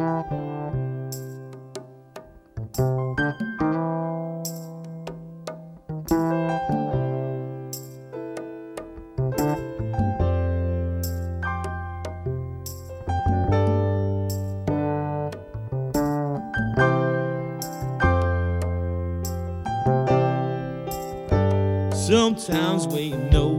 Sometimes we know,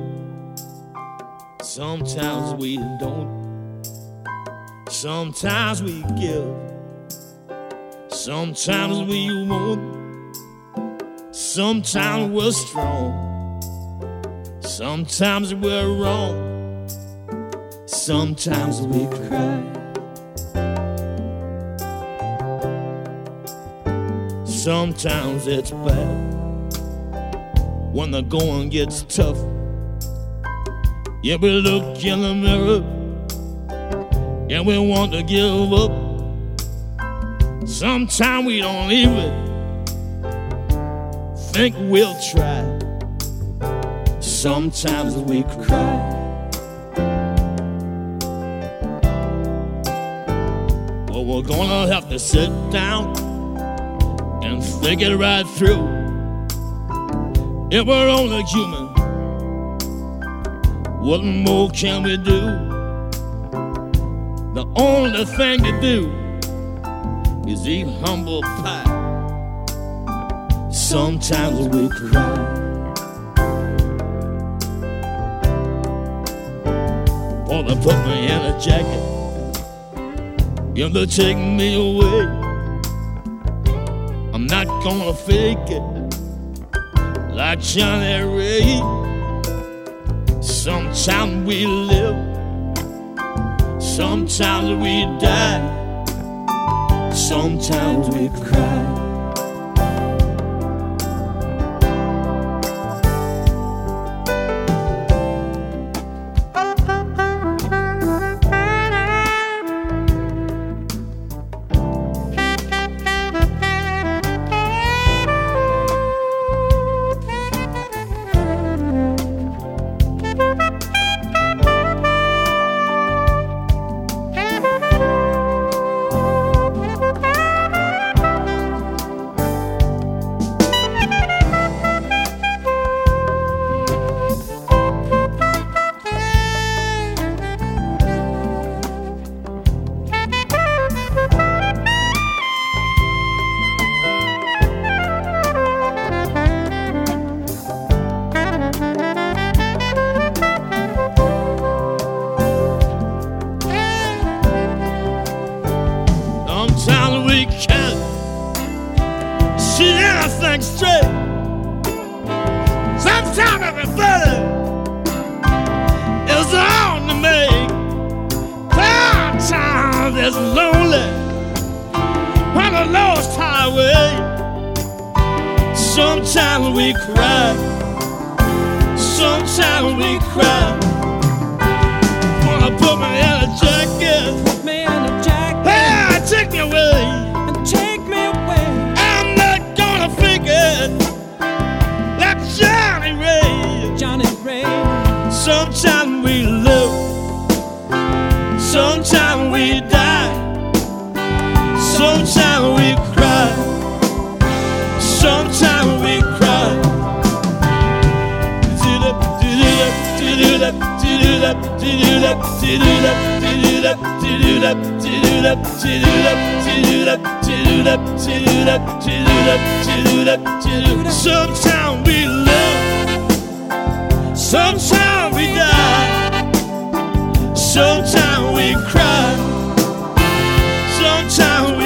sometimes we don't. Sometimes we give, sometimes we won't. Sometimes we're strong, sometimes we're wrong. Sometimes we cry, sometimes it's bad when the going gets tough. Yeah, we look in the mirror and we want to give up. Sometimes we don't even think we'll try. Sometimes we cry, but we're gonna have to sit down and think it right through. If we're only human, what more can we do? The only thing to do is eat humble pie. Sometimes we cry, or they put me in a jacket and they take me away. I'm not gonna fake it like Johnny Ray. Sometimes we live, sometimes we die, sometimes we cry. Sometimes we can't see anything straight. Sometimes everybody is on the make. Sometimes it's lonely on the lost highway. Sometimes we cry, sometimes we cry. Wanna put me in a jacket, Put me in a jacket, hey, take me away. and take me away. I'm not gonna fake it like Johnny Ray. Johnny Ray. Sometimes we live, sometimes we die, sometimes we cry, sometimes we cry. Sometimes we live, sometimes we die, sometimes we cry, sometimes